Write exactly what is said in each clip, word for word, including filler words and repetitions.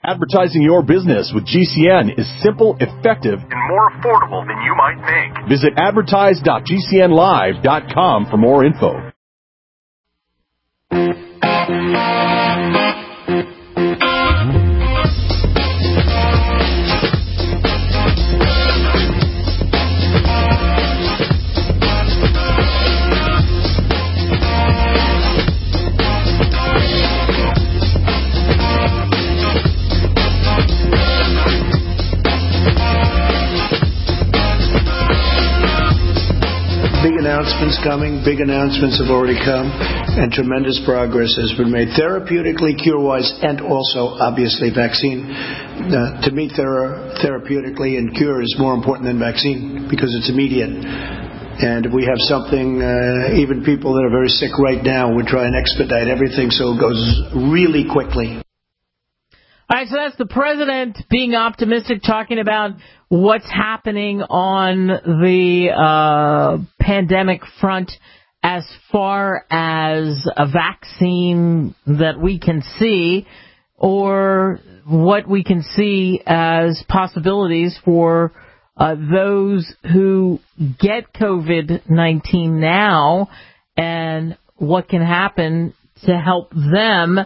Advertising your business with G C N is simple, effective, and more affordable than you might think. Visit advertise dot g c n live dot com for more info. Big announcements coming. Big announcements have already come, and tremendous progress has been made therapeutically, cure-wise, and also, obviously, vaccine. Uh, to me, thera- therapeutically and cure is more important than vaccine because it's immediate. And if we have something, uh, even people that are very sick right now would try and expedite everything so it goes really quickly. All right, so that's the president being optimistic, talking about what's happening on the uh, pandemic front as far as a vaccine that we can see or what we can see as possibilities for uh, those who get COVID nineteen now and what can happen to help them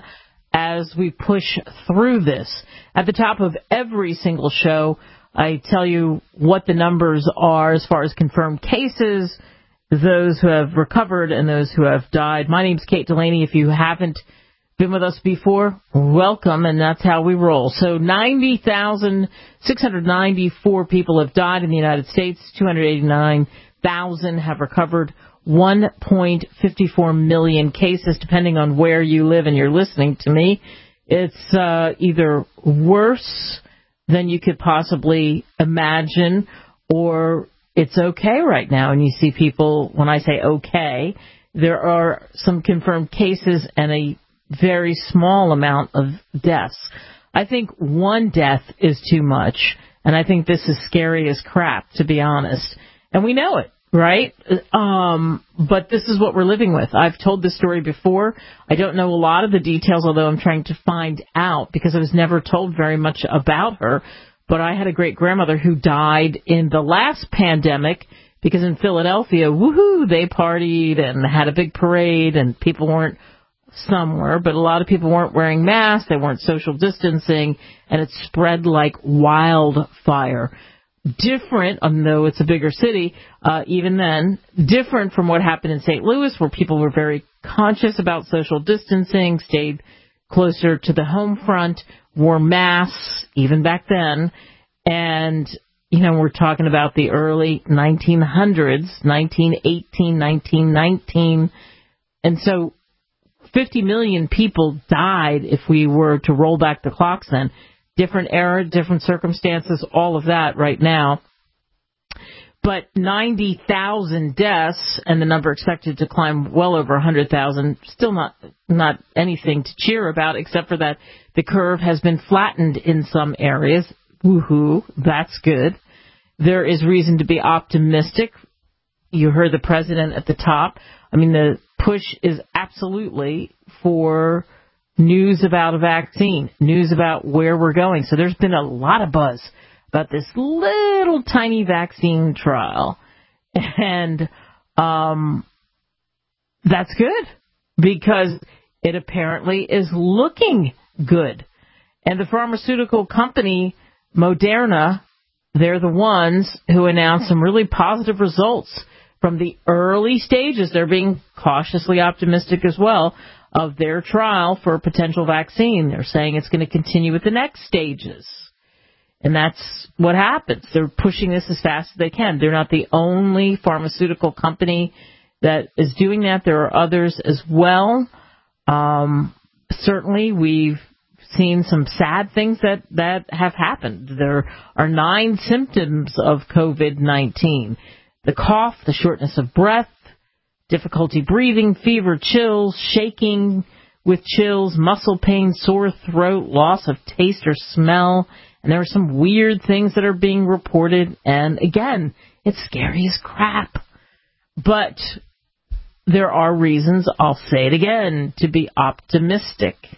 as we push through this. At the top of every single show, I tell you what the numbers are as far as confirmed cases, those who have recovered, and those who have died. My name's Kate Delaney. If you haven't been with us before, welcome, and that's how we roll. So ninety thousand six hundred ninety-four people have died in the United States, two hundred eighty-nine thousand have recovered, one point five four million cases, depending on where you live and you're listening to me. It's uh, either worse than you could possibly imagine, or it's okay right now. And you see people, when I say okay, there are some confirmed cases and a very small amount of deaths. I think one death is too much, and I think this is scary as crap, to be honest. And we know it. Right? Um, but this is what we're living with. I've told this story before. I don't know a lot of the details, although I'm trying to find out because I was never told very much about her. But I had a great-grandmother who died in the last pandemic because in Philadelphia, woohoo, they partied and had a big parade and people weren't somewhere, but a lot of people weren't wearing masks, they weren't social distancing, and it spread like wildfire. Different, though it's a bigger city, uh, even then, different from what happened in Saint Louis, where people were very conscious about social distancing, stayed closer to the home front, wore masks, even back then. And, you know, we're talking about the early nineteen hundreds, nineteen eighteen, nineteen nineteen. And so fifty million people died if we were to roll back the clocks then. Different era, different circumstances, all of that right now. But ninety thousand deaths, and the number expected to climb well over one hundred thousand, still not not anything to cheer about, except for that the curve has been flattened in some areas. Woohoo, that's good. There is reason to be optimistic. You heard the president at the top. I mean, the push is absolutely for news about a vaccine, news about where we're going. So there's been a lot of buzz about this little tiny vaccine trial. And um, that's good because it apparently is looking good. And the pharmaceutical company, Moderna, they're the ones who announced some really positive results from the early stages. They're being cautiously optimistic as well of their trial for a potential vaccine. They're saying it's going to continue with the next stages. And that's what happens. They're pushing this as fast as they can. They're not the only pharmaceutical company that is doing that. There are others as well. Um, certainly, we've seen some sad things that, that have happened. There are nine symptoms of COVID nineteen. The cough, the shortness of breath, difficulty breathing, fever, chills, shaking with chills, muscle pain, sore throat, loss of taste or smell. And there are some weird things that are being reported. And again, it's scary as crap. But there are reasons, I'll say it again, to be optimistic.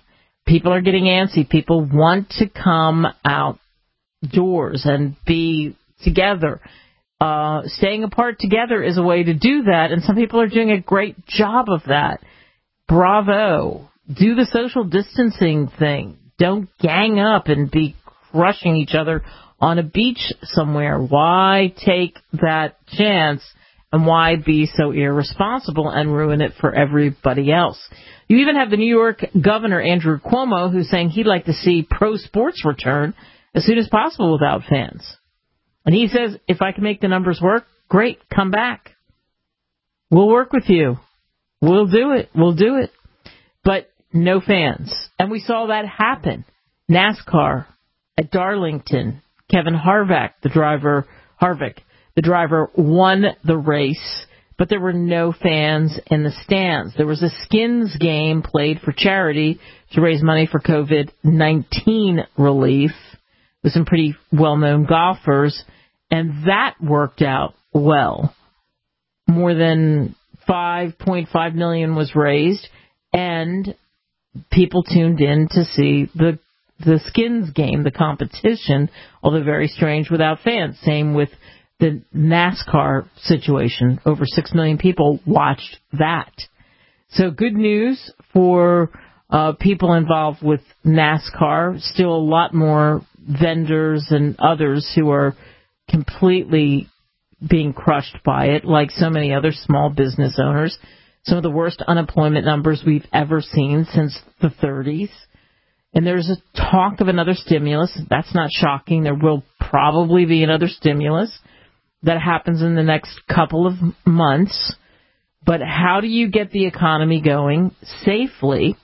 people are getting antsy. People want to come outdoors and be together. Uh, staying apart together is a way to do that, and some people are doing a great job of that. Bravo. Do the social distancing thing. Don't gang up and be crushing each other on a beach somewhere. Why take that chance, and why be so irresponsible and ruin it for everybody else? You even have the New York governor, Andrew Cuomo, who's saying he'd like to see pro sports return as soon as possible without fans. And he says, if I can make the numbers work, great, come back. We'll work with you. We'll do it. We'll do it. But no fans. And we saw that happen. NASCAR at Darlington. Kevin Harvick, the driver, Harvick, the driver won the race, but there were no fans in the stands. There was a skins game played for charity to raise money for covid nineteen relief with some pretty well-known golfers, and that worked out well. More than five point five million dollars was raised, and people tuned in to see the the skins game, the competition, although very strange without fans. Same with the NASCAR situation. Over six million people watched that. So good news for uh, people involved with NASCAR. Still a lot more vendors and others who are completely being crushed by it, like so many other small business owners. Some of the worst unemployment numbers we've ever seen since the thirties. And there's a talk of another stimulus. That's not shocking. There will probably be another stimulus that happens in the next couple of months. But how do you get the economy going safely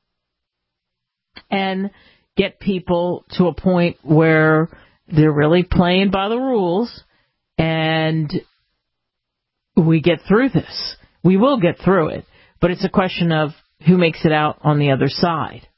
and get people to a point where they're really playing by the rules and we get through this? We will get through it, but it's a question of who makes it out on the other side.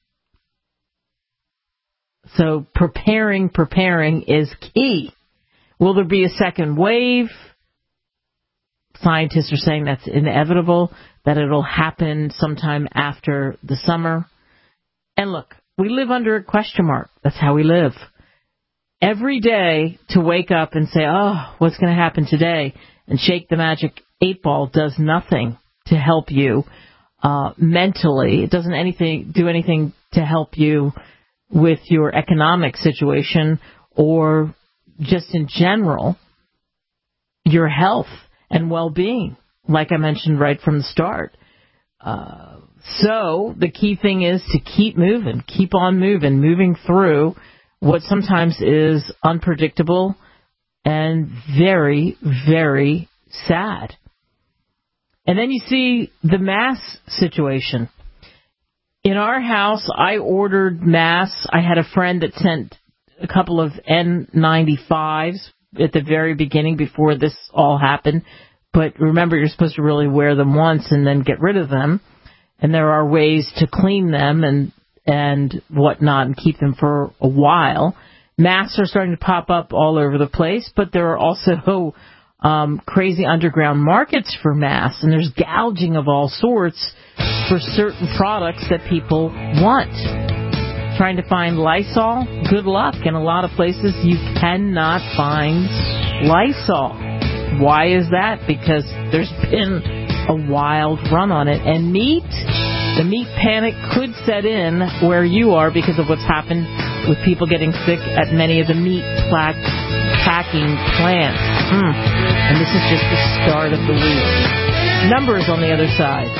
So preparing, preparing is key. Will there be a second wave? Scientists are saying that's inevitable, that it'll happen sometime after the summer. And look, we live under a question mark. That's how we live. Every day to wake up and say, oh, what's going to happen today? And shake the magic eight ball does nothing to help you uh, mentally. It doesn't anything do anything to help you with your economic situation or just in general, your health and well-being, like I mentioned right from the start. Uh, so the key thing is to keep moving, keep on moving, moving through what sometimes is unpredictable and very, very sad. And then you see the mask situation. In our house, I ordered masks. I had a friend that sent a couple of N ninety-fives at the very beginning before this all happened. But remember, you're supposed to really wear them once and then get rid of them. And there are ways to clean them and, and whatnot and keep them for a while. Masks are starting to pop up all over the place, but there are also um, crazy underground markets for masks, and there's gouging of all sorts for certain products that people want. Trying to find Lysol? Good luck. In a lot of places, you cannot find Lysol. Why is that? Because there's been a wild run on it. And meat, the meat panic could set in where you are because of what's happened with people getting sick at many of the meat packing plants. Mm. And this is just the start of the week. Numbers on the other side.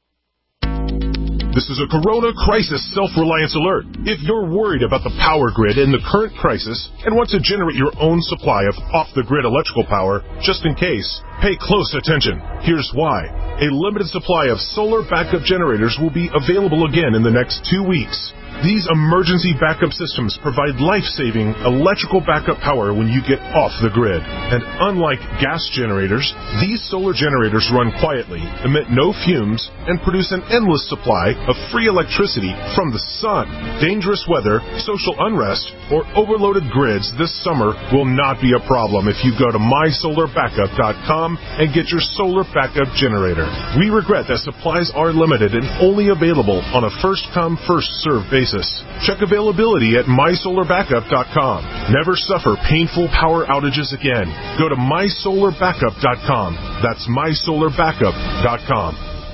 This is a Corona Crisis Self-Reliance Alert. If you're worried about the power grid in the current crisis and want to generate your own supply of off-the-grid electrical power, just in case, pay close attention. Here's why. A limited supply of solar backup generators will be available again in the next two weeks. These emergency backup systems provide life-saving electrical backup power when you get off the grid. And unlike gas generators, these solar generators run quietly, emit no fumes, and produce an endless supply of free electricity from the sun. Dangerous weather, social unrest, or overloaded grids this summer will not be a problem if you go to my solar backup dot com and get your solar backup generator. We regret that supplies are limited and only available on a first-come, first-served basis. basis. Check availability at my solar backup dot com. Never suffer painful power outages again. Go to my solar backup dot com. That's my solar backup dot com.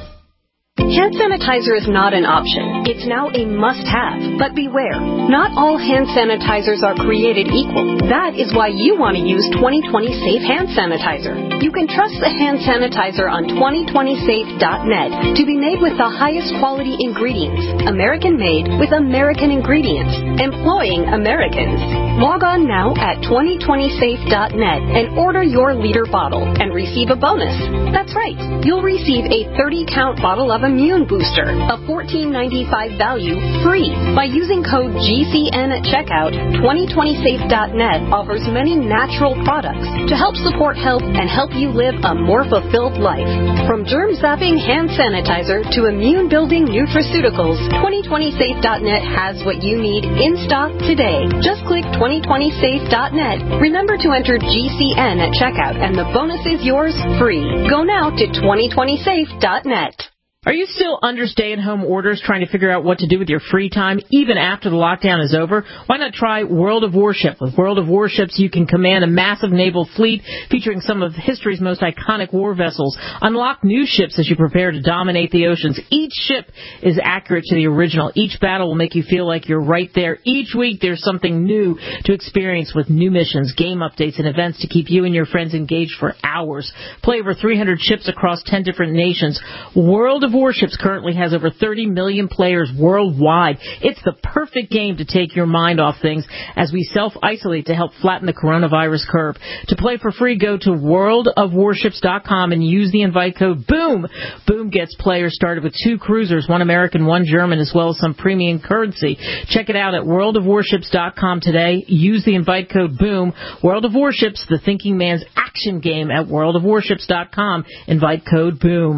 Hand sanitizer is not an option. It's now a must-have. But beware, not all hand sanitizers are created equal. That is why you want to use twenty twenty Safe Hand Sanitizer. You can trust the hand sanitizer on twenty twenty safe dot net to be made with the highest quality ingredients, American-made with American ingredients, employing Americans. Log on now at twenty twenty safe dot net and order your liter bottle and receive a bonus. That's right, you'll receive a thirty count bottle of Immune Booster, a fourteen ninety-five value, free. By using code G C N at checkout, twenty twenty safe dot net offers many natural products to help support health and help you live a more fulfilled life. From germ-zapping hand sanitizer to immune-building nutraceuticals, twenty twenty safe dot net has what you need in stock today. Just click twenty twenty safe dot net. Remember to enter G C N at checkout and the bonus is yours free. Go now to twenty twenty safe dot net. Are you still under stay-at-home orders trying to figure out what to do with your free time, even after the lockdown is over? Why not try World of Warship? With World of Warships, you can command a massive naval fleet featuring some of history's most iconic war vessels. Unlock new ships as you prepare to dominate the oceans. Each ship is accurate to the original. Each battle will make you feel like you're right there. Each week, there's something new to experience with new missions, game updates, and events to keep you and your friends engaged for hours. Play over three hundred ships across ten different nations. World of Warships currently has over thirty million players worldwide. It's the perfect game to take your mind off things as we self-isolate to help flatten the coronavirus curve. To play for free, go to world of warships dot com and use the invite code BOOM. BOOM gets players started with two cruisers, one American, one German, as well as some premium currency. Check it out at world of warships dot com today. Use the invite code BOOM. World of Warships, the thinking man's action game at world of warships dot com. Invite code BOOM.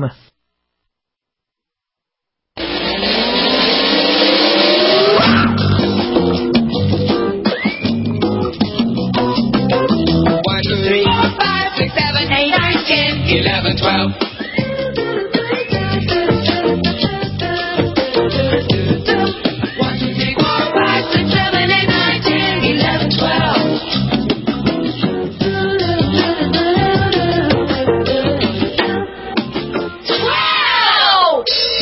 eleven, twelve. One, two, three, four, five, six, seven, eight, nine, ten, eleven, twelve. Twelve!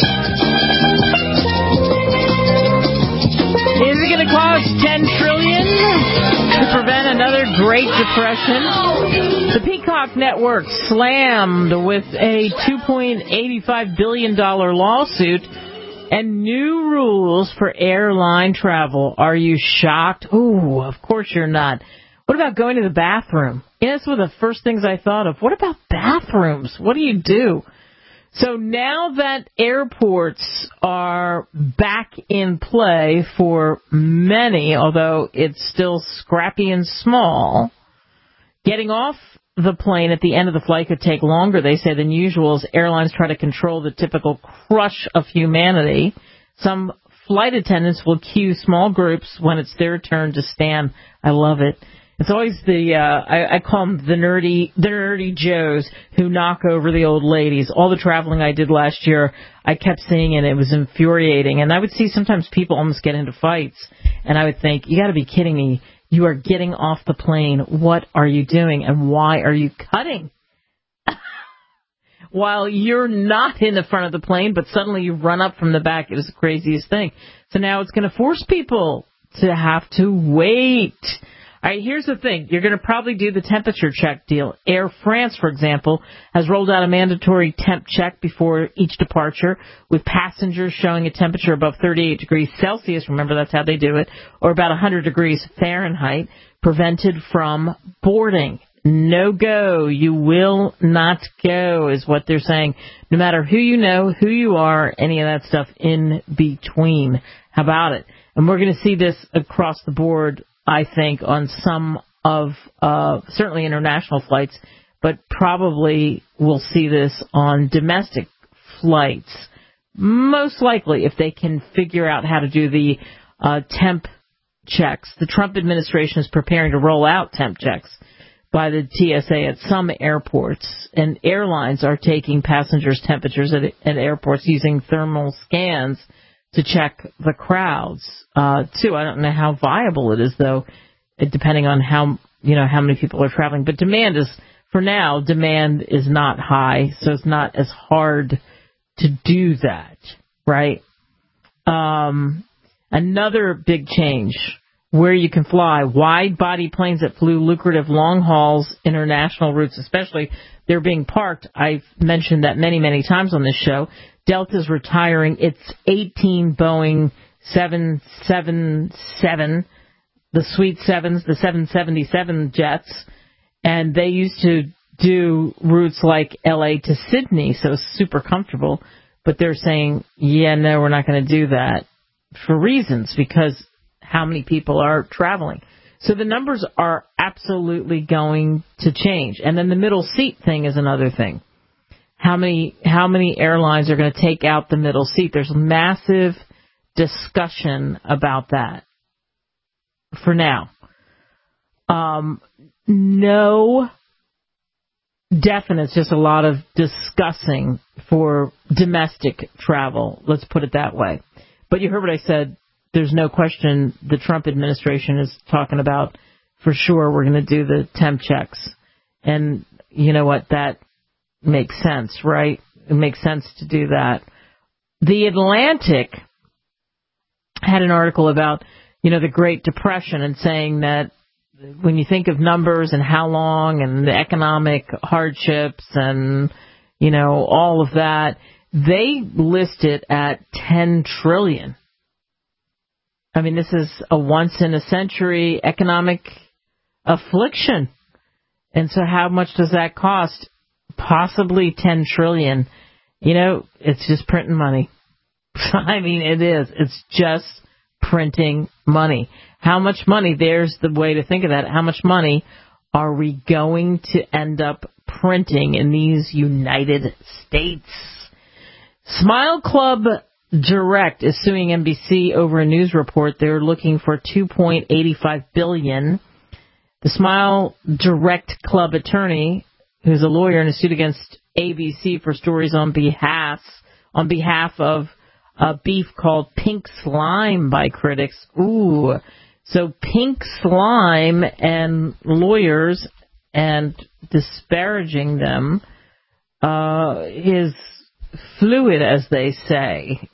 Is it going to cost ten trillion dollars to prevent another Great Depression? The Peacock Network slammed with a two point eight five billion dollars lawsuit and new rules for airline travel. Are you shocked? Ooh, of course you're not. What about going to the bathroom? Yeah, that's one of the first things I thought of. What about bathrooms? What do you do? So now that airports are back in play for many, although it's still scrappy and small, getting off the plane at the end of the flight could take longer, they say, than usual as airlines try to control the typical crush of humanity. Some flight attendants will queue small groups when it's their turn to stand. I love it. It's always the, uh, I, I call them the nerdy, the nerdy Joes who knock over the old ladies. All the traveling I did last year, I kept seeing it. It was infuriating. And I would see sometimes people almost get into fights. And I would think, you got to be kidding me. You are getting off the plane. What are you doing? And why are you cutting? While you're not in the front of the plane, but suddenly you run up from the back. It was the craziest thing. So now it's going to force people to have to wait. All right, here's the thing. You're going to probably do the temperature check deal. Air France, for example, has rolled out a mandatory temp check before each departure with passengers showing a temperature above thirty-eight degrees Celsius. Remember, that's how they do it. Or about one hundred degrees Fahrenheit, prevented from boarding. No go. You will not go is what they're saying. No matter who you know, who you are, any of that stuff in between. How about it? And we're going to see this across the board, I think, on some of, uh, certainly international flights, but probably we'll see this on domestic flights. Most likely, if they can figure out how to do the uh, temp checks. The Trump administration is preparing to roll out temp checks by the T S A at some airports, and airlines are taking passengers' temperatures at, at airports using thermal scans to check the crowds, uh, too. I don't know how viable it is, though, depending on how, you know, how many people are traveling. But demand is, for now, demand is not high, so it's not as hard to do that, right? Um, another big change, where you can fly. Wide-body planes that flew lucrative long hauls, international routes especially, they're being parked. I've mentioned that many, many times on this show. Delta's retiring its eighteen Boeing seven seventy-seven, the Sweet Sevens, the seven seventy-seven jets, and they used to do routes like L A to Sydney, so super comfortable. But they're saying, yeah, no, we're not going to do that for reasons, because how many people are traveling. So the numbers are absolutely going to change. And then the middle seat thing is another thing. How many how many airlines are going to take out the middle seat? There's massive discussion about that for now. Um, no definite, just a lot of discussing for domestic travel. Let's put it that way. But you heard what I said. There's no question the Trump administration is talking about, for sure, we're going to do the temp checks. And you know what? That makes sense, right? It makes sense to do that. The Atlantic had an article about, you know, the Great Depression, and saying that when you think of numbers and how long and the economic hardships and, you know, all of that, they list it at ten trillion. I mean, this is a once-in-a-century economic affliction. And so how much does that cost? Possibly ten trillion. You know, it's just printing money. I mean, it is. It's just printing money. How much money? There's the way to think of that. How much money are we going to end up printing in these United States? Smile Club Direct is suing N B C over a news report. They're looking for two point eight five billion dollars. The Smile Direct Club attorney, who's a lawyer in a suit against A B C for stories on behalf on behalf of a beef called Pink Slime by critics. Ooh, so Pink Slime and lawyers and disparaging them uh, is fluid, as they say.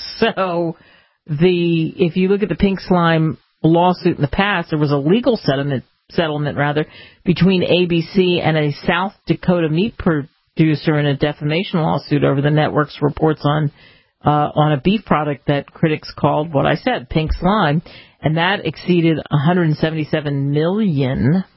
So the if you look at the Pink Slime lawsuit in the past, there was a legal settlement settlement rather between A B C and a South Dakota meat producer in a defamation lawsuit over the network's reports on uh, on a beef product that critics called, what I said, Pink Slime, and that exceeded one hundred seventy-seven million dollars.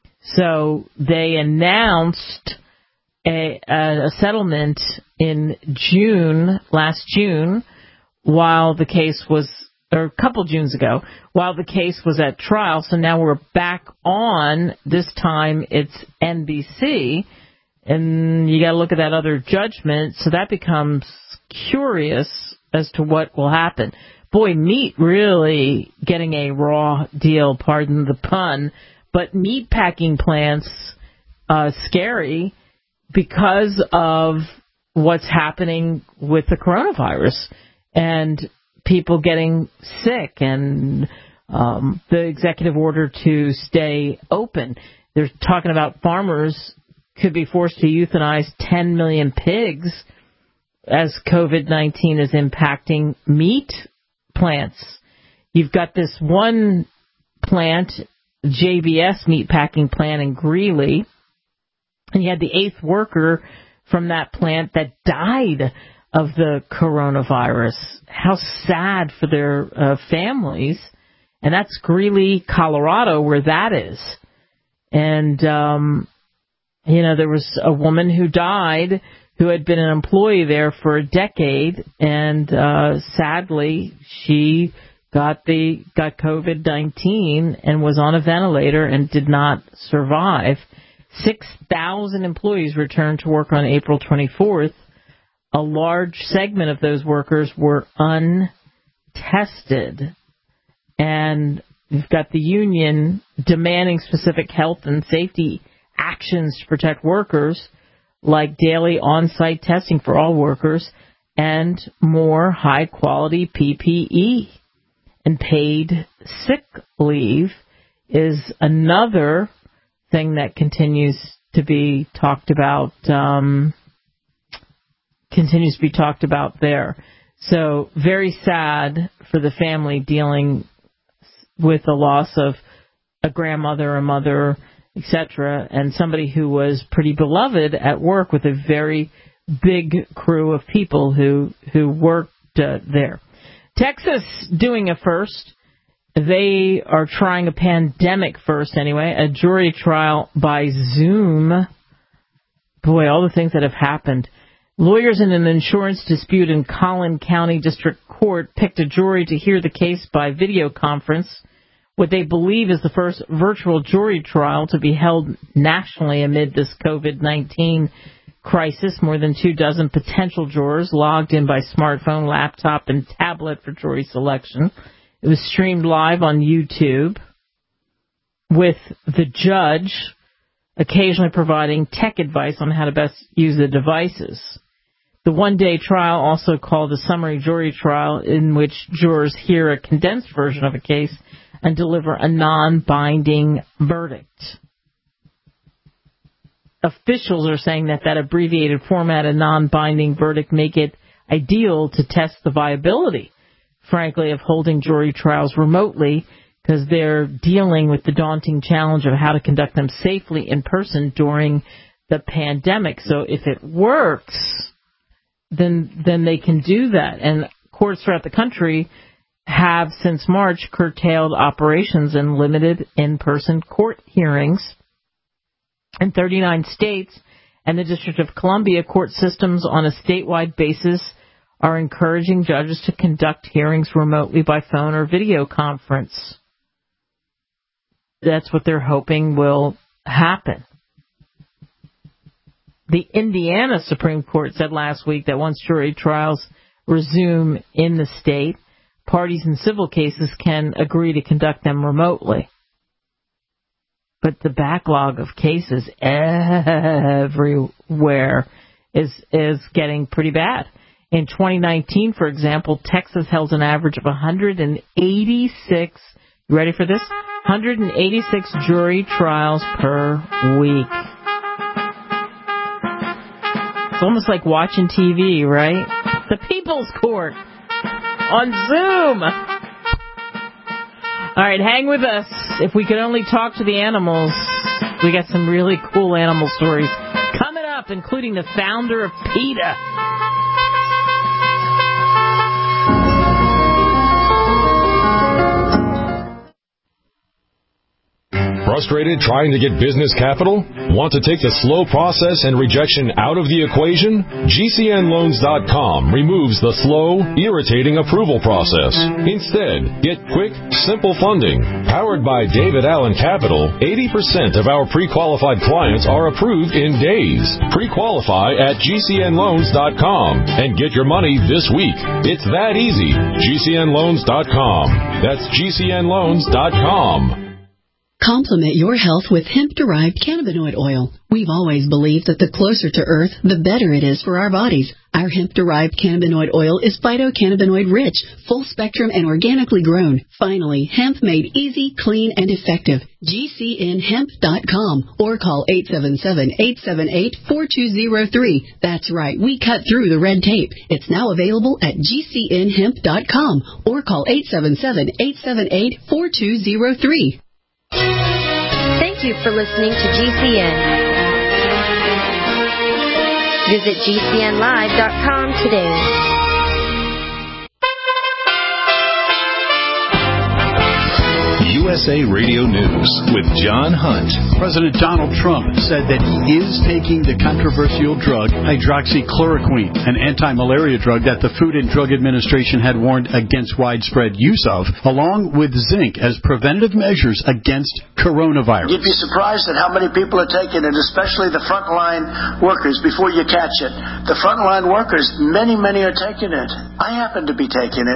So they announced a, a settlement in June, last June, while the case was, or a couple Junes ago, while the case was at trial. So now we're back on. This time it's N B C, and you got to look at that other judgment. So that becomes curious as to what will happen. Boy, meat really getting a raw deal, pardon the pun, but meat packing plants, uh, scary because of what's happening with the coronavirus and people getting sick and um, the executive order to stay open. They're talking about farmers could be forced to euthanize ten million pigs as COVID nineteen is impacting meat plants. You've got this one plant, J B S meatpacking plant in Greeley, and you had the eighth worker from that plant that died of the coronavirus. How sad for their uh, families. And that's Greeley, Colorado, where that is. And, um, you know, there was a woman who died who had been an employee there for a decade, and uh, sadly, she got the got COVID nineteen and was on a ventilator and did not survive. six thousand employees returned to work on April twenty-fourth. A large segment of those workers were untested. And you've got the union demanding specific health and safety actions to protect workers, like daily on-site testing for all workers and more high-quality P P E. And paid sick leave is another thing that continues to be talked about, um, continues to be talked about there. So very sad for the family dealing with the loss of a grandmother, a mother, et cetera, and somebody who was pretty beloved at work with a very big crew of people who, who worked uh, there. Texas doing a first. They are trying a pandemic first anyway, a jury trial by Zoom. Boy, all the things that have happened. Lawyers in an insurance dispute in Collin County District Court picked a jury to hear the case by video conference, what they believe is the first virtual jury trial to be held nationally amid this COVID nineteen crisis. More than two dozen potential jurors logged in by smartphone, laptop, and tablet for jury selection. It was streamed live on YouTube, with the judge occasionally providing tech advice on how to best use the devices. The one-day trial, also called a summary jury trial, in which jurors hear a condensed version of a case and deliver a non-binding verdict. Officials are saying that that abbreviated format, a non-binding verdict, make it ideal to test the viability, frankly, of holding jury trials remotely, because they're dealing with the daunting challenge of how to conduct them safely in person during the pandemic. So if it works, then then they can do that. And courts throughout the country have since March curtailed operations and limited in-person court hearings. In thirty-nine states and the District of Columbia, court systems on a statewide basis are encouraging judges to conduct hearings remotely by phone or video conference. That's what they're hoping will happen. The Indiana Supreme Court said last week that once jury trials resume in the state, parties in civil cases can agree to conduct them remotely. But the backlog of cases everywhere is is getting pretty bad. In twenty nineteen, for example, Texas held an average of one hundred eighty-six, you ready for this? one hundred eighty-six jury trials per week. It's almost like watching T V, right? The People's Court on Zoom. All right, hang with us. If we could only talk to the animals, we got some really cool animal stories coming up, including the founder of PETA. Frustrated trying to get business capital? Want to take the slow process and rejection out of the equation? G C N loans dot com removes the slow, irritating approval process. Instead, get quick, simple funding. Powered by David Allen Capital, eighty percent of our pre-qualified clients are approved in days. Pre-qualify at G C N loans dot com and get your money this week. It's that easy. G C N loans dot com. That's G C N loans dot com. Complement your health with hemp-derived cannabinoid oil. We've always believed that the closer to Earth, the better it is for our bodies. Our hemp-derived cannabinoid oil is phytocannabinoid-rich, full-spectrum, and organically grown. Finally, hemp made easy, clean, and effective. G C N hemp dot com or call eight seven seven, eight seven eight, four two zero three. That's right, we cut through the red tape. It's now available at G C N hemp dot com or call eight seven seven, eight seven eight, four two zero three. Thank you for listening to G C N. Visit G C N live dot com today. U S A Radio News with John Hunt. President Donald Trump said that he is taking the controversial drug hydroxychloroquine, an anti-malaria drug that the Food and Drug Administration had warned against widespread use of, along with zinc as preventative measures against coronavirus. You'd be surprised at how many people are taking it, especially the frontline workers, before you catch it. The frontline workers, many, many are taking it. I happen to be taking it.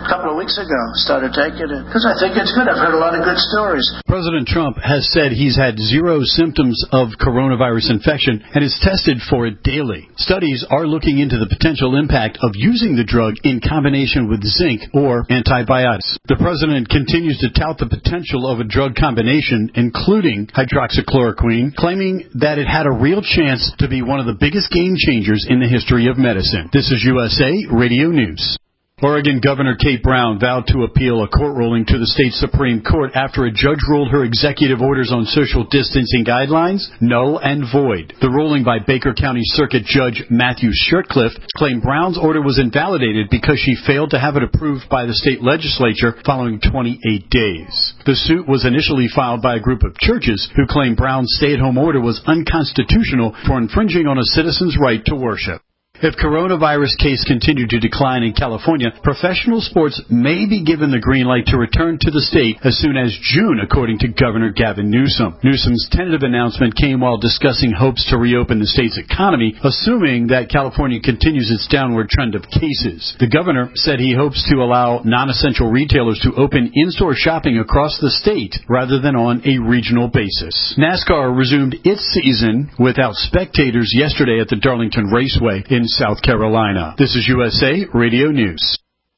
a couple of weeks ago, started taking it because I think it's good. I've heard a lot of good stories. President Trump has said he's had zero symptoms of coronavirus infection and is tested for it daily. Studies are looking into the potential impact of using the drug in combination with zinc or antibiotics. The president continues to tout the potential of a drug combination, including hydroxychloroquine, claiming that it had a real chance to be one of the biggest game changers in the history of medicine. This is U S A Radio News. Oregon Governor Kate Brown vowed to appeal a court ruling to the state Supreme Court after a judge ruled her executive orders on social distancing guidelines null and void. The ruling by Baker County Circuit Judge Matthew Shirtcliffe claimed Brown's order was invalidated because she failed to have it approved by the state legislature following twenty-eight days. The suit was initially filed by a group of churches who claimed Brown's stay-at-home order was unconstitutional for infringing on a citizen's right to worship. If coronavirus cases continue to decline in California, professional sports may be given the green light to return to the state as soon as June, according to Governor Gavin Newsom. Newsom's tentative announcement came while discussing hopes to reopen the state's economy, assuming that California continues its downward trend of cases. The governor said he hopes to allow non-essential retailers to open in-store shopping across the state rather than on a regional basis. NASCAR resumed its season without spectators yesterday at the Darlington Raceway in South Carolina. This is U S A Radio News.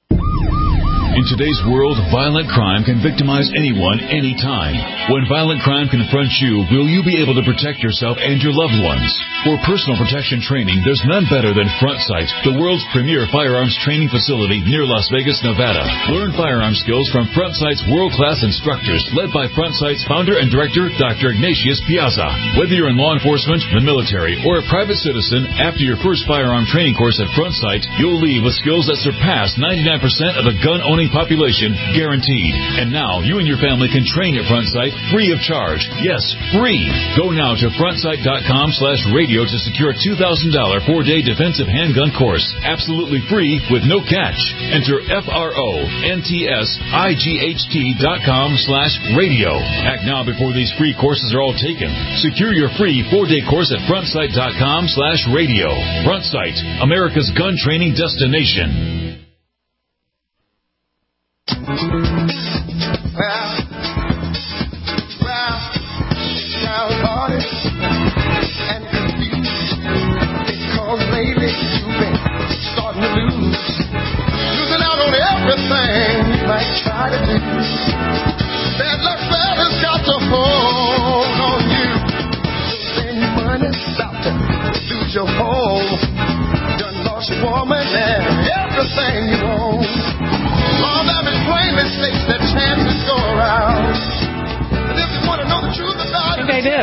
In today's world, violent crime can victimize anyone, anytime. When violent crime confronts you, will you be able to protect yourself and your loved ones? For personal protection training, there's none better than Front Sight, the world's premier firearms training facility near Las Vegas, Nevada. Learn firearm skills from Front Sight's world-class instructors, led by Front Sight's founder and director, Doctor Ignatius Piazza. Whether you're in law enforcement, the military, or a private citizen, after your first firearm training course at Front Sight, you'll leave with skills that surpass ninety-nine percent of the gun-owning population, guaranteed. And now you and your family can train at Front Sight free of charge. Yes, free. Go now to frontsight.com slash radio to secure a two thousand dollars four-day defensive handgun course. Absolutely free with no catch. Enter F R O N T S I G H T dot com slash radio. Act now before these free courses are all taken. Secure your free four-day course at frontsight.com slash radio. Front Sight, America's gun training destination. Well, well, now party and confused because lately you've been starting to lose, losing out on everything you might try to do. Bad luck fella's got to hold on you. Spend your money, about to lose your home. Done lost your woman and everything you own. All that is plainly states that chances go around. And if you want to know the truth about it, I do.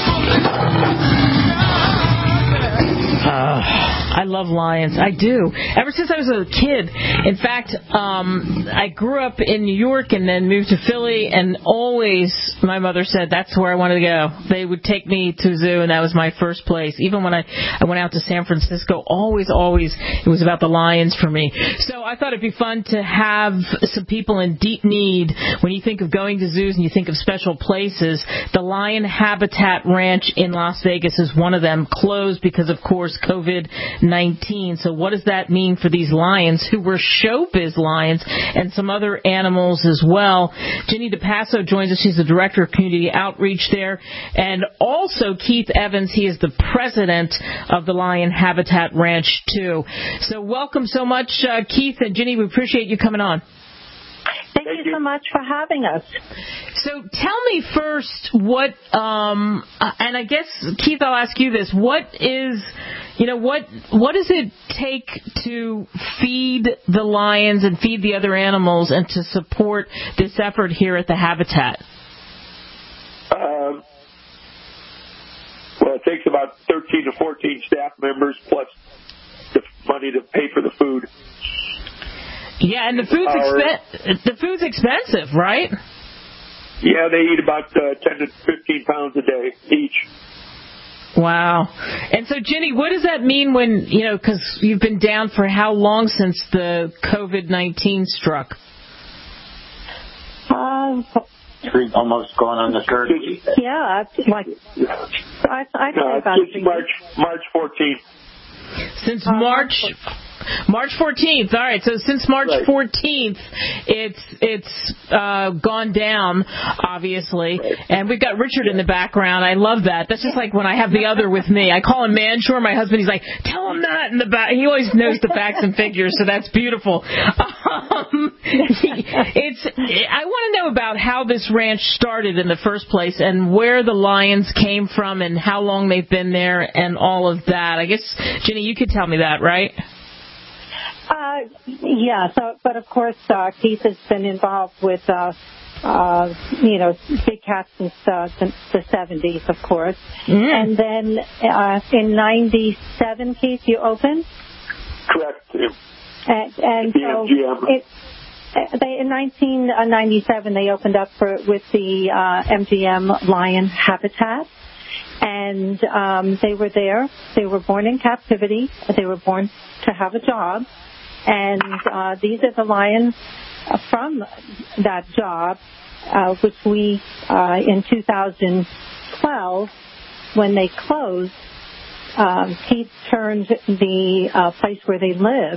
Uh, I love lions. I do. Ever since I was a kid. In fact, um, I grew up in New York and then moved to Philly, and always my mother said that's where I wanted to go. They would take me to the zoo, and that was my first place. Even when I, I went out to San Francisco, always, always it was about the lions for me. So I thought it'd be fun to have some people in deep need. When you think of going to zoos and you think of special places, the Lion Habitat Ranch in Las Vegas is one of them, closed because, of course, COVID nineteen. So what does that mean for these lions who were showbiz lions and some other animals as well? Ginny DePasso joins us. She's the Director of Community Outreach there. And also Keith Evans. He is the president of the Lion Habitat Ranch, too. So welcome so much, uh, Keith and Ginny. We appreciate you coming on. Thank, Thank you, you so much for having us. So tell me first what, um, uh, and I guess, Keith, I'll ask you this. What is, you know, what what does it take to feed the lions and feed the other animals and to support this effort here at the Habitat? Um, well, it takes about thirteen to fourteen staff members plus the money to pay for the food. Yeah, and the food's expen- the food's expensive, right? Yeah, they eat about uh, ten to fifteen pounds a day each. Wow. And so, Ginny, what does that mean when, you know, because you've been down for how long since the COVID nineteen struck? Uh, almost going on the third week. Yeah, like, I, I'd say no, about it's March, March fourteenth. Since March, March fourteenth. All right. So since March Right. fourteenth, it's it's uh, gone down, obviously. Right. And we've got Richard in the background. I love that. That's just like when I have the other with me. I call him Manshore. My husband, he's like, tell him that in the back. He always knows the facts and figures, so that's beautiful. Um, it's. I want to know about how this ranch started in the first place and where the lions came from and how long they've been there and all of that. I guess, Ginny, you could tell me that, right? Uh, yeah, so, but of course, uh, Keith has been involved with, uh, uh, you know, big cats since uh, the, the seventies, of course. Mm. And then uh, in ninety-seven, Keith, you opened? Correct. And, and so it, they, in nineteen ninety-seven, they opened up for with the uh, M G M Lion Habitat. And um, they were there. They were born in captivity. They were born to have a job. And uh, these are the lions from that job, uh, which we, uh, in two thousand twelve, when they closed, um, Keith turned the uh, place where they lived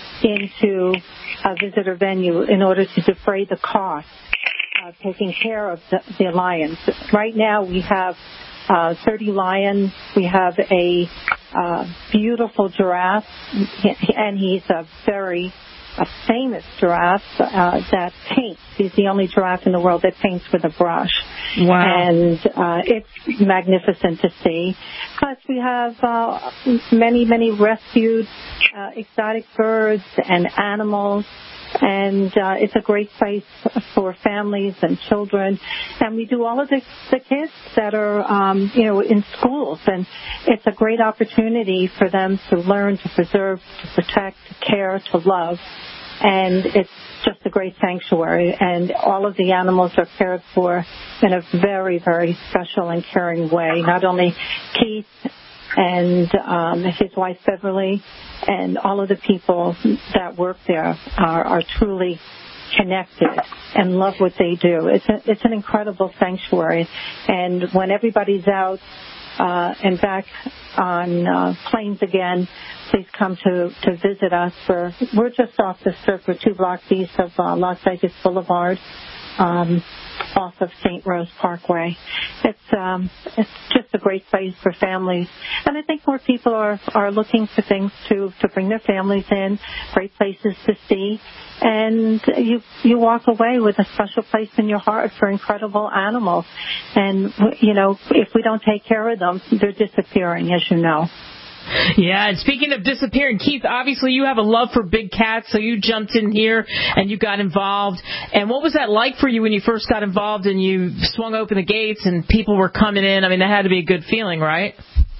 into a visitor venue in order to defray the cost of taking care of the, the lions. Right now we have uh, thirty lions. We have a uh, beautiful giraffe, and he's a very a famous giraffe uh, that paints. He's the only giraffe in the world that paints with a brush. Wow. And uh, it's magnificent to see. Plus, we have uh, many, many rescued uh, exotic birds and animals. And uh, it's a great place for families and children. And we do all of the, the kids that are, um, you know, in schools. And it's a great opportunity for them to learn, to preserve, to protect, to care, to love. And it's just a great sanctuary. And all of the animals are cared for in a very, very special and caring way. Not only Keith and um, his wife Beverly and all of the people that work there are, are truly connected and love what they do. It's a, it's an incredible sanctuary. And when everybody's out uh, and back on uh, planes again, please come to, to visit us. We're, we're just off the strip. We're two blocks east of uh, Las Vegas Boulevard. Um, off of Saint Rose Parkway. It's um, it's just a great place for families, and I think more people are, are looking for things to, to bring their families in, great places to see, and you you walk away with a special place in your heart for incredible animals. And you know, if we don't take care of them, they're disappearing, as you know. Yeah, and speaking of disappearing, Keith, obviously you have a love for big cats, so you jumped in here and you got involved. And what was that like for you when you first got involved and you swung open the gates and people were coming in? I mean, that had to be a good feeling, right?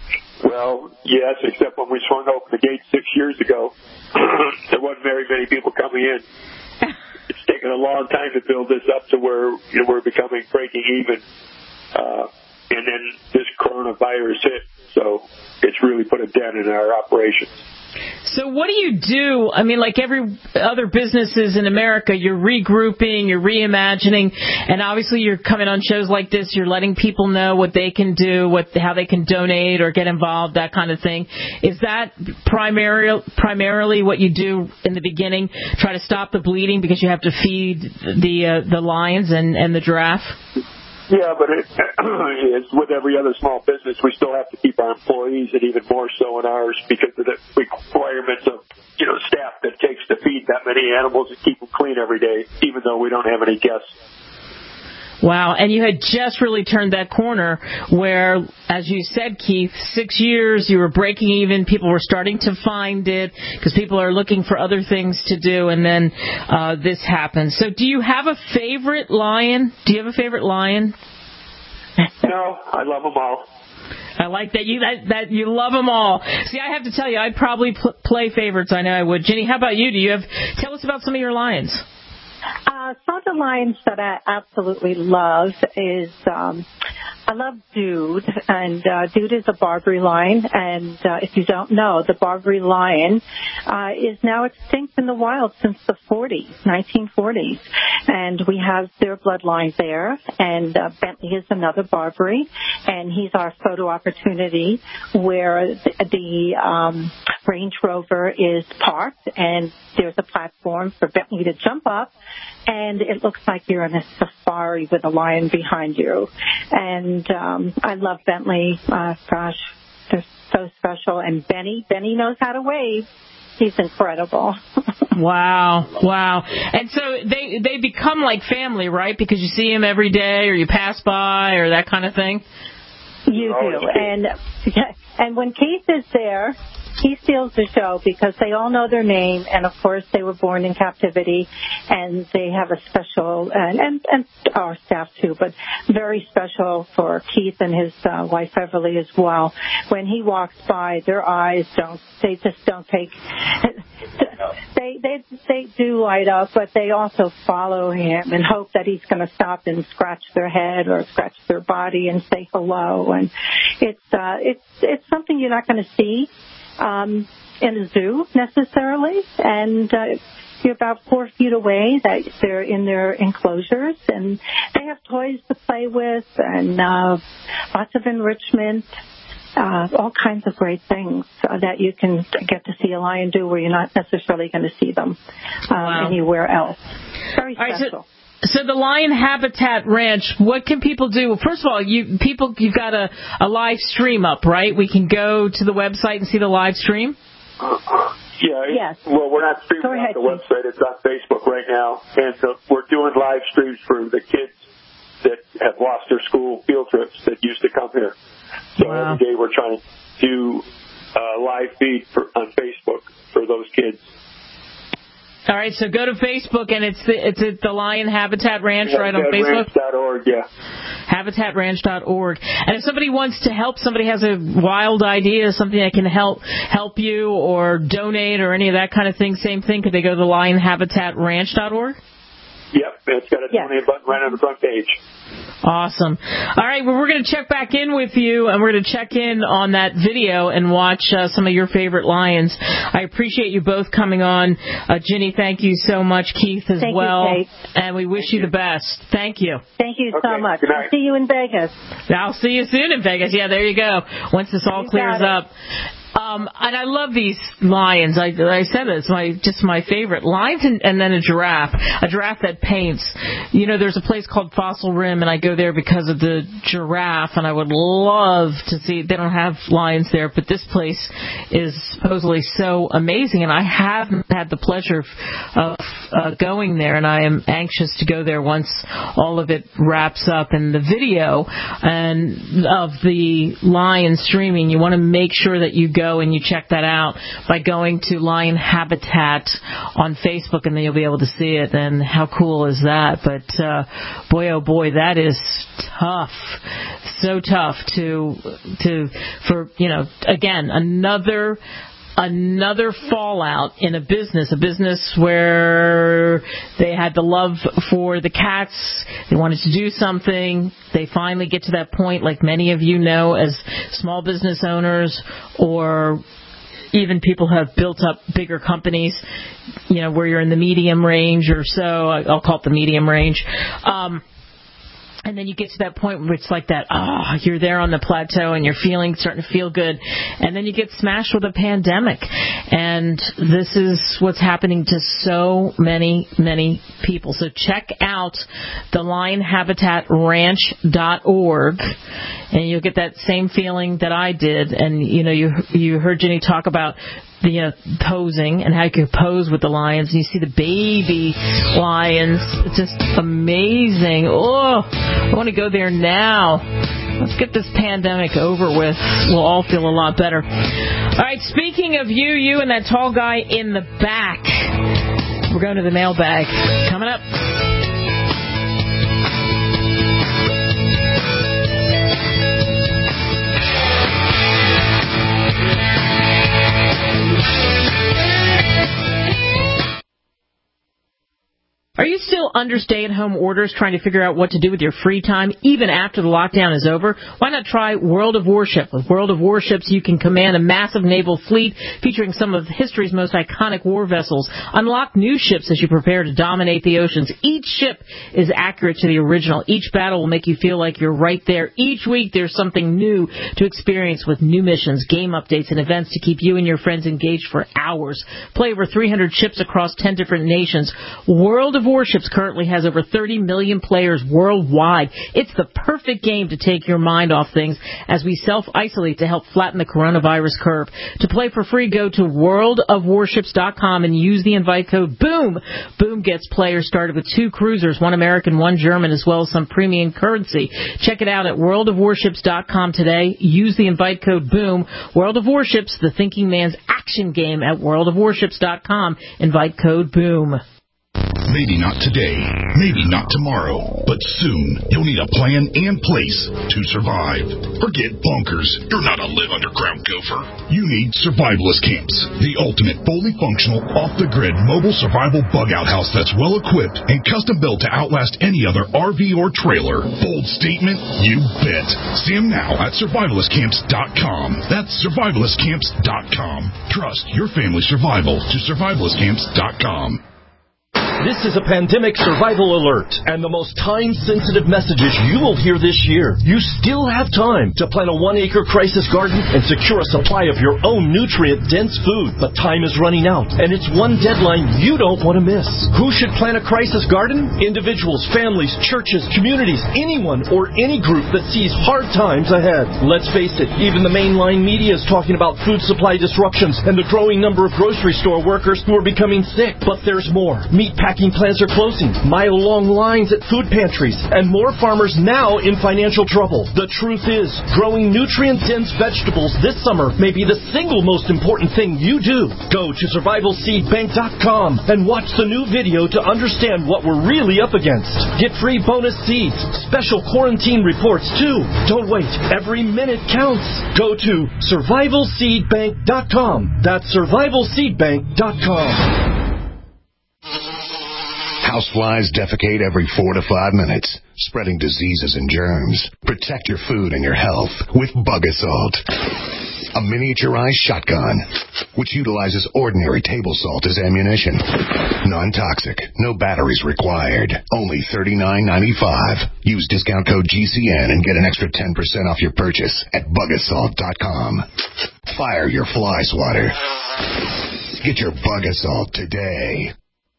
Well, yes, except when we swung open the gates six years ago, there wasn't very many people coming in. It's taken a long time to build this up to where you know, we're becoming breaking even. Uh, and then this coronavirus hit, so it's really put a dent in our operations. So what do you do? I mean, like every other businesses in America, you're regrouping, you're reimagining, and obviously you're coming on shows like this, you're letting people know what they can do, what how they can donate or get involved, that kind of thing. Is that primary, primarily what you do in the beginning, try to stop the bleeding because you have to feed the uh, the lions and, and the giraffe? Yeah, but it, it's with every other small business, we still have to keep our employees, and even more so in ours because of the requirements of, you know, staff that takes to feed that many animals and keep them clean every day, even though we don't have any guests. Wow, and you had just really turned that corner where, as you said, Keith, six years, you were breaking even, people were starting to find it because people are looking for other things to do, and then uh, this happened. So do you have a favorite lion? Do you have a favorite lion? No, I love them all. I like that you that, that you love them all. See, I have to tell you, I'd probably pl- play favorites. I know I would. Ginny, how about you? Do you have? Tell us about some of your lions. Uh, some of the lions that I absolutely love is um, I love Dude, and uh, Dude is a Barbary lion, and uh, if you don't know, the Barbary lion uh, is now extinct in the wild since the forties, nineteen forties, and we have their bloodline there, and uh, Bentley is another Barbary, and he's our photo opportunity where the, the um, Range Rover is parked, and there's a platform for Bentley to jump up, and it looks like you're in a safari with a lion behind you. And um, I love Bentley. Uh, gosh, they're so special. And Benny, Benny knows how to wave. He's incredible. Wow, wow. And so they they become like family, right? Because you see him every day, or you pass by, or that kind of thing. You do. And and when Keith is there, he steals the show because they all know their name, and of course they were born in captivity, and they have a special, and and, and our staff too, but very special for Keith and his uh, wife Beverly as well. When he walks by, their eyes don't, they just don't take, they they they do light up, but they also follow him and hope that he's going to stop and scratch their head or scratch their body and say hello, and it's uh, it's it's something you're not going to see Um, in a zoo necessarily, and uh, you're about four feet away. That they're in their enclosures, and they have toys to play with, and uh, lots of enrichment, uh, all kinds of great things uh, that you can get to see a lion do where you're not necessarily going to see them um, wow. anywhere else. Very special. All right, so- So the Lion Habitat Ranch, what can people do? First of all, you people, you've got a, a live stream up, right? We can go to the website and see the live stream? Yeah. Yes. Well, we're not streaming on the website. It's on Facebook right now. And so we're doing live streams for the kids that have lost their school field trips that used to come here. So wow. every day we're trying to do a live feed for, on Facebook for those kids. All right, so go to Facebook, and it's the, it's at the Lion Habitat Ranch, yeah, right, on Facebook? Habitat ranch dot org, yeah. habitat ranch dot org. And if somebody wants to help, somebody has a wild idea, something that can help help you or donate or any of that kind of thing, same thing, could they go to the lion habitat ranch dot org? Yep, it's got a yes. donate button right on the front page. Awesome. All right, well, we're going to check back in with you, and we're going to check in on that video and watch uh, some of your favorite lions. I appreciate you both coming on. Uh, Ginny, thank you so much. Keith as thank well. You, Kate. And we wish you, you the best. Thank you. Thank you okay, so much. Good night. I'll see you in Vegas. I'll see you soon in Vegas. Yeah, there you go. Once this all you clears up. Um, and I love these lions. I, I said it, it's my just my favorite. Lions and, and then a giraffe. A giraffe that paints. You know, there's a place called Fossil Rim, and I go there because of the giraffe, and I would love to see. They don't have lions there, but this place is supposedly so amazing, and I haven't had the pleasure of uh, going there, and I am anxious to go there once all of it wraps up. And the video and of the lion streaming, you want to make sure that you go and you check that out by going to Lion Habitat on Facebook, and then you'll be able to see it. And how cool is that? But uh, boy, oh boy, that is tough. So tough to to for you know again another. Another fallout in a business, a business where they had the love for the cats, they wanted to do something, they finally get to that point, like many of you know, as small business owners or even people who have built up bigger companies, you know, where you're in the medium range or so, I'll call it the medium range, um, and then you get to that point where it's like that, oh, you're there on the plateau and you're feeling, starting to feel good. And then you get smashed with a pandemic. And this is what's happening to so many, many people. So check out the lion habitat ranch dot org, and you'll get that same feeling that I did. And, you know, you you heard Ginny talk about the you know, posing and how you can pose with the lions, and you see the baby lions. It's just amazing. Oh, I want to go there now. Let's get this pandemic over with. We'll all feel a lot better. All right, speaking of you, you and that tall guy in the back, we're going to the mailbag. Coming up. Are you still under stay-at-home orders trying to figure out what to do with your free time, even after the lockdown is over? Why not try World of Warship? With World of Warships, you can command a massive naval fleet featuring some of history's most iconic war vessels. Unlock new ships as you prepare to dominate the oceans. Each ship is accurate to the original. Each battle will make you feel like you're right there. Each week, there's something new to experience with new missions, game updates, and events to keep you and your friends engaged for hours. Play over three hundred ships across ten different nations. World of Warships currently has over thirty million players worldwide. It's the perfect game to take your mind off things as we self-isolate to help flatten the coronavirus curve. To play for free, go to world of warships dot com and use the invite code BOOM. BOOM gets players started with two cruisers, one American, one German, as well as some premium currency. Check it out at world of warships dot com today. Use the invite code BOOM. World of Warships, the thinking man's action game at world of warships dot com. Invite code BOOM. Maybe not today, maybe not tomorrow, but soon you'll need a plan and place to survive. Forget bunkers. You're not a live underground gopher. You need survivalist camps, the ultimate fully functional, off-the-grid mobile survival bug-out house that's well-equipped and custom-built to outlast any other R V or trailer. Bold statement? You bet. See them now at survivalist camps dot com. That's survivalist camps dot com. Trust your family's survival to survivalist camps dot com. This is a pandemic survival alert and the most time-sensitive messages you will hear this year. You still have time to plant a one-acre crisis garden and secure a supply of your own nutrient-dense food. But time is running out, and it's one deadline you don't want to miss. Who should plant a crisis garden? Individuals, families, churches, communities, anyone or any group that sees hard times ahead. Let's face it, even the mainline media is talking about food supply disruptions and the growing number of grocery store workers who are becoming sick. But there's more. Meat packing plants are closing, mile-long lines at food pantries, and more farmers now in financial trouble. The truth is, growing nutrient-dense vegetables this summer may be the single most important thing you do. Go to survival seed bank dot com and watch the new video to understand what we're really up against. Get free bonus seeds, special quarantine reports too. Don't wait, every minute counts. Go to survival seed bank dot com. That's survival seed bank dot com. Houseflies defecate every four to five minutes, spreading diseases and germs. Protect your food and your health with Bug Assault, a miniaturized shotgun which utilizes ordinary table salt as ammunition. Non-toxic, no batteries required. Only thirty-nine ninety-five. Use discount code G C N and get an extra ten percent off your purchase at bug assault dot com. Fire your fly swatter. Get your Bug Assault today.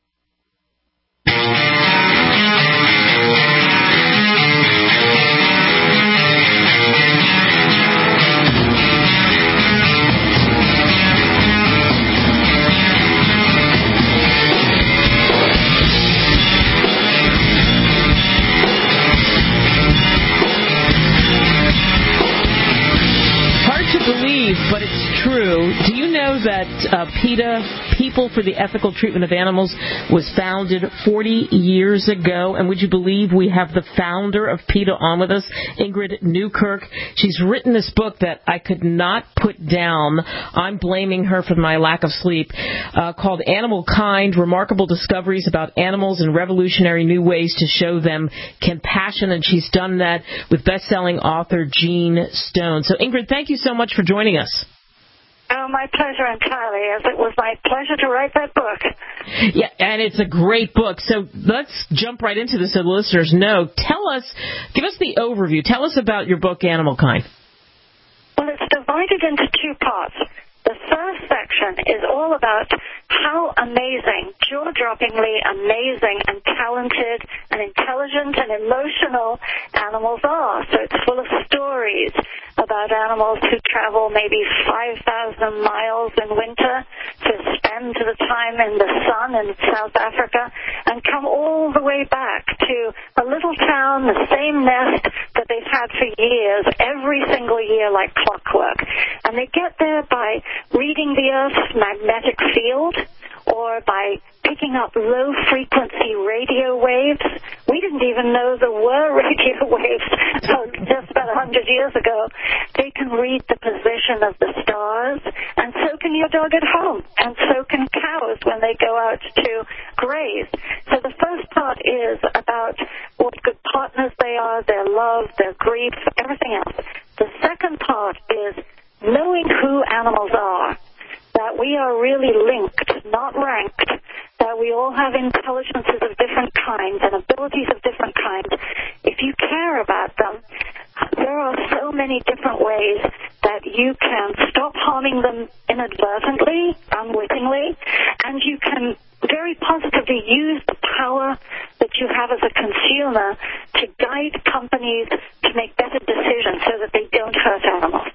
But it's true. Do you know that uh, PETA, People for the Ethical Treatment of Animals, was founded forty years ago? And would you believe we have the founder of PETA on with us, Ingrid Newkirk? She's written this book that I could not put down. I'm blaming her for my lack of sleep, uh, called Animal Kind, Remarkable Discoveries About Animals and Revolutionary New Ways to Show Them Compassion. And she's done that with best-selling author Gene Stone. So, Ingrid, thank you so much for joining us. Oh, my pleasure entirely, as it was my pleasure to write that book. Yeah, and it's a great book. So let's jump right into this so the listeners know. Tell us, give us the overview. Tell us about your book, Animal Kind. Well, it's divided into two parts. The first section is all about how amazing, jaw-droppingly amazing and talented and intelligent and emotional animals are. So it's full of stories about animals who travel maybe five thousand miles in winter to spend the time in the sun in South Africa and come all the way back to a little town, the same nest that they've had for years, every single year like clockwork. And they get there by reading the Earth's magnetic field, or by picking up low-frequency radio waves. We didn't even know there were radio waves until just about one hundred years ago. They can read the position of the stars, and so can your dog at home, and so can cows when they go out to graze. So the first part is about what good partners they are, their love, their grief, everything else. The second part is knowing who animals are, that we are really linked, not ranked, that we all have intelligences of different kinds and abilities of different kinds. If you care about them, there are so many different ways that you can stop harming them inadvertently, unwittingly, and you can very positively use the power that you have as a consumer to guide companies to make better decisions so that they don't hurt animals.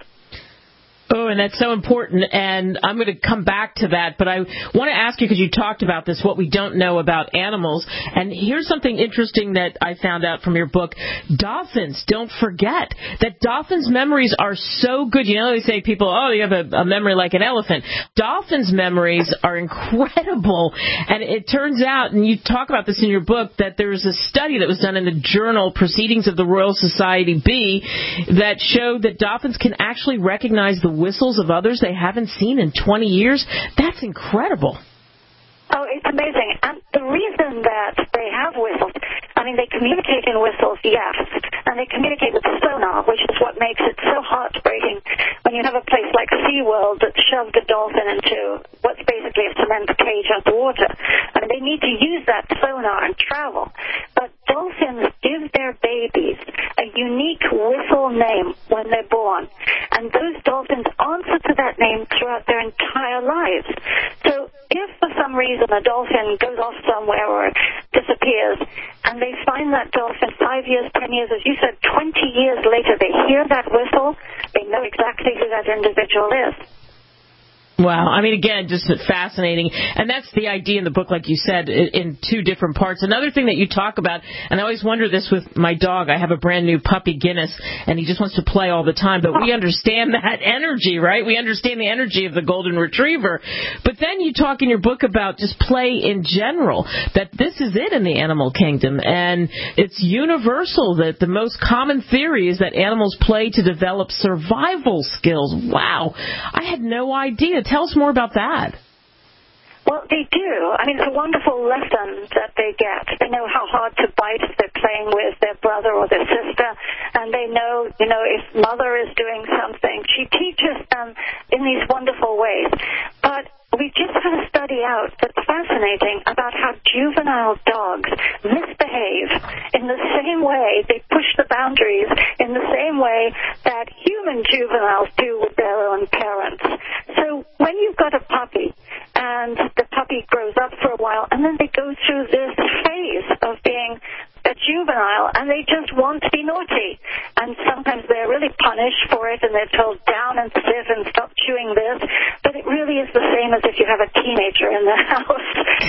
Oh, and that's so important, and I'm going to come back to that, but I want to ask you, because you talked about this, what we don't know about animals, and here's something interesting that I found out from your book. Dolphins, don't forget that dolphins' memories are so good. You know, they say people, oh, you have a, a memory like an elephant. Dolphins' memories are incredible, and it turns out, and you talk about this in your book, that there was a study that was done in the journal Proceedings of the Royal Society B that showed that dolphins can actually recognize the whistles of others they haven't seen in twenty years. That's incredible. Oh, it's amazing. And the reason that they have whistles, I mean, they communicate in whistles, yes, and they communicate with sonar, which is what makes it so heartbreaking when you have a place like SeaWorld that shoved a dolphin into what's basically a cement cage underwater. I mean, they need to use that sonar and travel. But dolphins give their babies a unique whistle name when they're born, and those dolphins answer to that name throughout their entire lives. So if for some reason a dolphin goes off somewhere or disappears, and they find that dolphin five years, ten years, as you said, twenty years later, they hear that whistle, they know exactly who that individual is. Wow. I mean, again, just fascinating. And that's the idea in the book, like you said, in two different parts. Another thing that you talk about, and I always wonder this with my dog. I have a brand new puppy, Guinness, and he just wants to play all the time. But we understand that energy, right? We understand the energy of the golden retriever. But then you talk in your book about just play in general, that this is it in the animal kingdom. And it's universal that the most common theory is that animals play to develop survival skills. Wow. I had no idea. Tell us more about that. Well, they do. I mean, it's a wonderful lesson that they get. They know how hard to bite if they're playing with their brother or their sister, and they know, you know, if mother is doing something. She teaches them in these wonderful ways. But we just had a study out that's fascinating about how juvenile dogs misbehave in the same way, they push the boundaries in the same way that human juveniles do with their own parents. So when you've got a puppy and the puppy grows up for a while and then they go through this phase of being a juvenile, and they just want to be naughty. And sometimes they're really punished for it, and they're told down and sit and stop chewing this. But it really is the same as if you have a teenager in the house.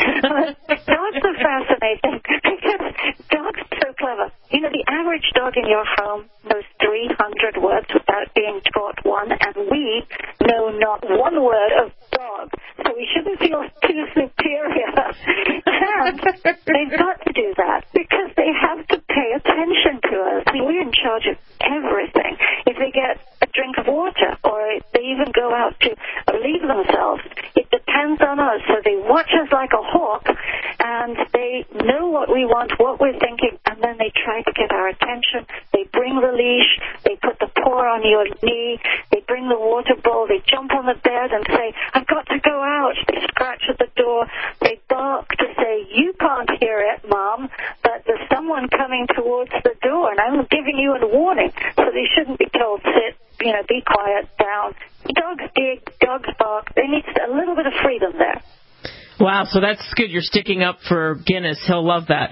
Dogs are fascinating because dogs are so clever. You know, the average dog in your home knows three hundred words without being taught one, and we know not one word of dog. So we shouldn't feel too superior. And they've got to do that because they have to pay attention to us. I mean, we're in charge of everything. If they get a drink of water or if they even go out to relieve themselves, it depends on us. So they watch us like a hawk, and they know what we want, what we're thinking, and then they try to get our attention. They bring the leash, they put the paw on your knee, they bring the water bowl, they jump on the bed and say, I've got to go out. They scratch at the door, they bark to say, you can't hear it, Mom, but there's someone coming towards the door, and I'm giving you a warning. So they shouldn't be told, sit, you know, be quiet, down. Dogs dig, dogs bark. They need a little bit of freedom there. Wow, so that's good. You're sticking up for Guinness. He'll love that.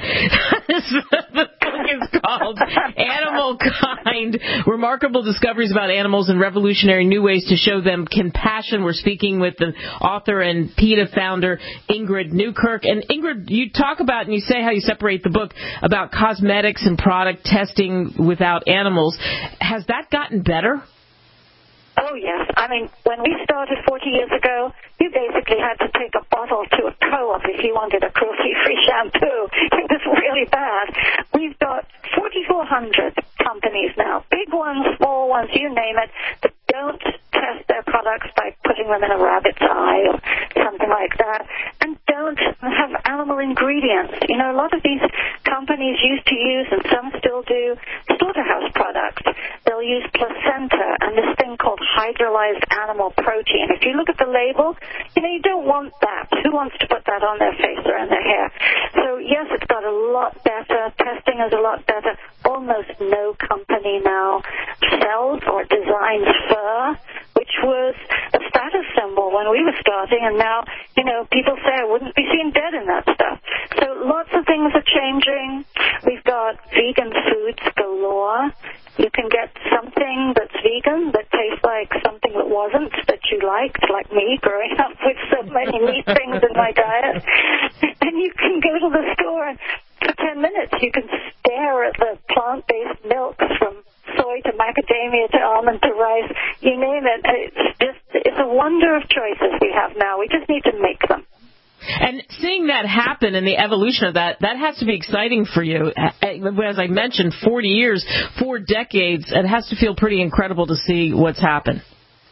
The book is called Animal Kind, Remarkable Discoveries About Animals and Revolutionary New Ways to Show Them Compassion. We're speaking with the author and PETA founder, Ingrid Newkirk. And Ingrid, you talk about, and you say how you separate the book, about cosmetics and product testing without animals. Has that gotten better? Oh, Oh, yes. I mean, when we started forty years ago, you basically had to take a bottle to a co-op if you wanted a cruelty-free shampoo. It was really bad. We've got forty-four hundred companies now, big ones, small ones, you name it, that don't test their products by putting them in a rabbit's eye or something like that, and don't have animal ingredients. You know, a lot of these companies used to use, and some still do, slaughterhouse products. They'll use placenta and this thing called hydrolyzed animal protein. If you look at the label, you know, you don't want that. Who wants to put that on their face or in their hair? So, yes, it's got a lot better. Testing is a lot better. Almost no company now sells or designs fur, which was a status symbol when we were starting, and now, you know, people say I wouldn't be seen dead in that stuff. So lots of things are changing. We've got vegan foods galore. You can get something that's vegan that tastes like something that wasn't, that you liked, like me growing up with so many meat things in my diet. And you can go to the store and for ten minutes you can stare at the plant-based milks from soy to macadamia to almond to rice, you name it. It's just, it's a wonder of choices we have now. We just need to make them. And seeing that happen and the evolution of that, that has to be exciting for you. As I mentioned, forty years, four decades, it has to feel pretty incredible to see what's happened.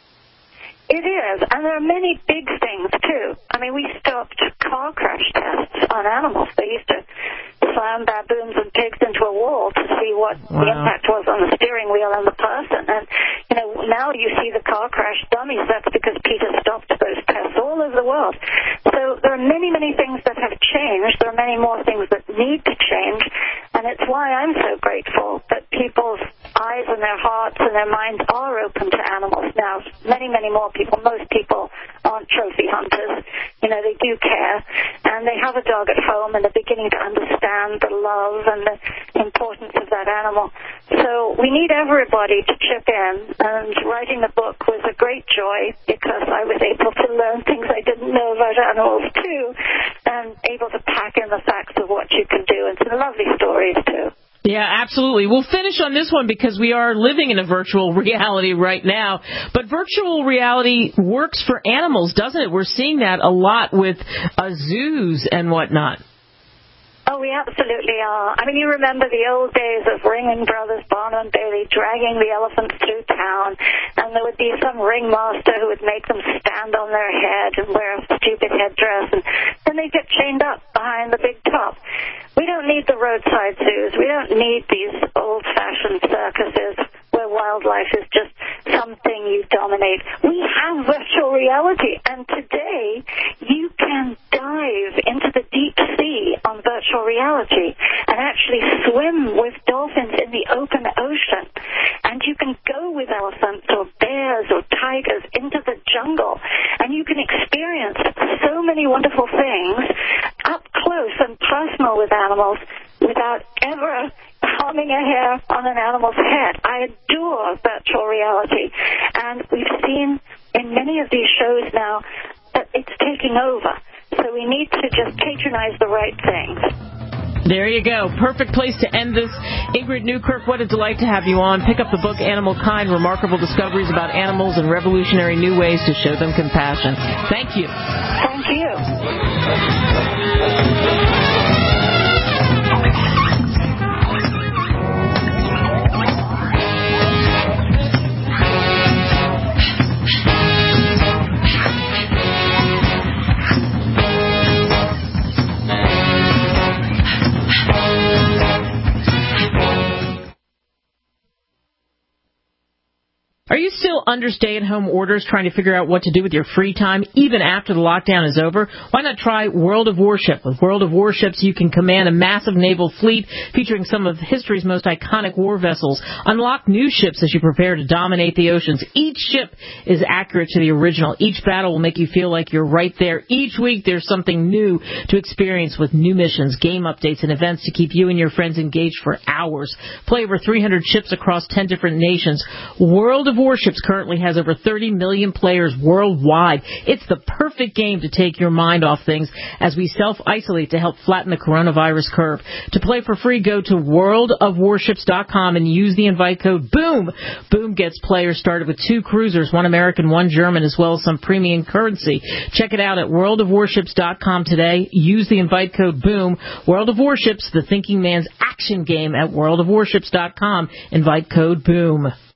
It is, and there are many big things, too. I mean, we stopped car crash tests on animals. They used to slam baboons and pigs into a wall to see what wow. the impact was on the steering wheel and the person. And, you know, now you see the car crash dummies. That's because PETA stopped those tests all over the world. So there are many, many things that have changed. There are many more things that need to change. And it's why I'm so grateful that people's eyes and their hearts and their minds are open to animals now. Many, many more people. Most people aren't trophy hunters. You know, they do care. And they have a dog at home and they're beginning to understand the love and the importance of that animal. So we need everybody to chip in. And writing the book was a great joy because I was able to learn things I didn't know about animals too, and able to pack in the facts of what you can do, and some lovely stories too. Yeah, absolutely. We'll finish on this one because we are living in a virtual reality right now. But virtual reality works for animals, doesn't it? We're seeing that a lot with uh, zoos and whatnot. Oh, we absolutely are. I mean, you remember the old days of Ringling Brothers, Barnum and Bailey, dragging the elephants through town, and there would be some ringmaster who would make them stand on their head and wear a stupid headdress, and then they'd get chained up behind the big top. We don't need the roadside zoos. We don't need these old-fashioned circuses where wildlife is just something you dominate. We have virtual reality, and today you can dive into the deep sea on virtual reality and actually swim with dolphins in the open ocean. And you can go with elephants or bears or tigers into the jungle, and you can experience so many wonderful things up close and personal with animals without ever harming a hair on an animal's head. I adore virtual reality, and we've seen in many of these shows now that it's taking over. So we need to just patronize the right things. There you go. Perfect place to end this. Ingrid Newkirk, what a delight to have you on. Pick up the book Animal Kind, Remarkable Discoveries About Animals and Revolutionary New Ways to Show Them Compassion. Thank you. Thank you. Are you still under stay-at-home orders trying to figure out what to do with your free time even after the lockdown is over? Why not try World of Warship? With World of Warships, you can command a massive naval fleet featuring some of history's most iconic war vessels. Unlock new ships as you prepare to dominate the oceans. Each ship is accurate to the original. Each battle will make you feel like you're right there. Each week there's something new to experience with new missions, game updates, and events to keep you and your friends engaged for hours. Play over three hundred ships across ten different nations. World of Warships currently has over thirty million players worldwide. It's the perfect game to take your mind off things as we self-isolate to help flatten the coronavirus curve. To play for free, go to world of warships dot com and use the invite code BOOM. Boom gets players started with two cruisers, one American, one German, as well as some premium currency. Check it out at world of warships dot com today. Use the invite code BOOM. World of Warships, the thinking man's action game at world of warships dot com. Invite code BOOM.